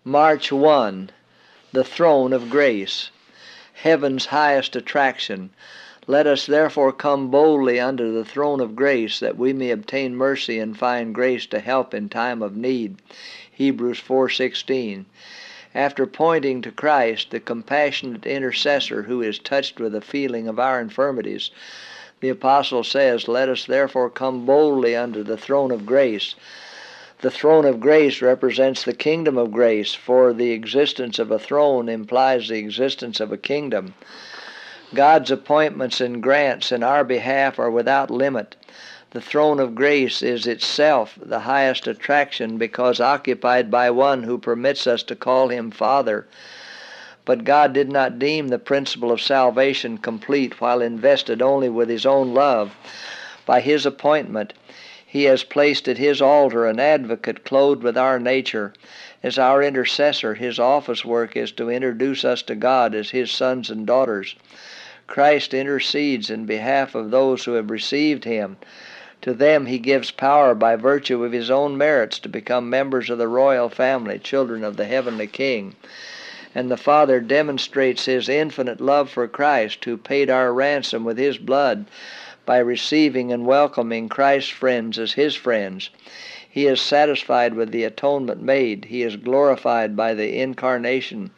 March 1. The Throne of Grace, heaven's highest attraction. Let us therefore come boldly unto the throne of grace, that we may obtain mercy and find grace to help in time of need. Hebrews 4:16. After pointing to Christ, the compassionate intercessor who is touched with the feeling of our infirmities, the apostle says, "Let us therefore come boldly unto the throne of grace." The throne of grace represents the kingdom of grace, for the existence of a throne implies the existence of a kingdom. God's appointments and grants in our behalf are without limit. The throne of grace is itself the highest attraction because occupied by one who permits us to call him Father. But God did not deem the principle of salvation complete while invested only with his own love. By his appointment, he has placed at his altar an advocate clothed with our nature. As our intercessor, his office work is to introduce us to God as his sons and daughters. Christ intercedes in behalf of those who have received him. To them he gives power by virtue of his own merits to become members of the royal family, children of the heavenly King. And the Father demonstrates his infinite love for Christ, who paid our ransom with his blood, by receiving and welcoming Christ's friends as his friends. He is satisfied with the atonement made. He is glorified by the incarnation,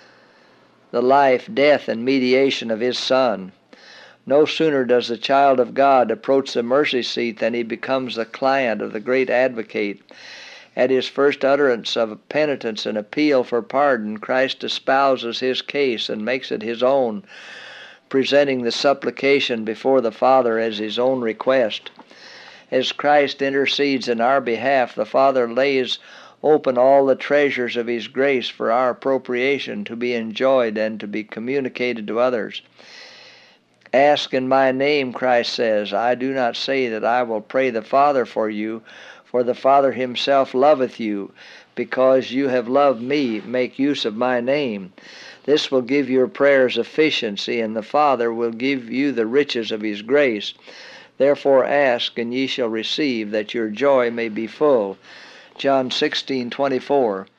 the life, death, and mediation of his Son. No sooner does the child of God approach the mercy seat than he becomes the client of the great advocate. At his first utterance of penitence and appeal for pardon, Christ espouses his case and makes it his own, presenting the supplication before the Father as his own request. As Christ intercedes in our behalf, the Father lays open all the treasures of his grace for our appropriation, to be enjoyed and to be communicated to others. "Ask in my name," Christ says. "I do not say that I will pray the Father for you, for the Father himself loveth you. Because you have loved me, make use of my name. This will give your prayers efficiency, and the Father will give you the riches of his grace. Therefore ask, and ye shall receive, that your joy may be full." John 16:24.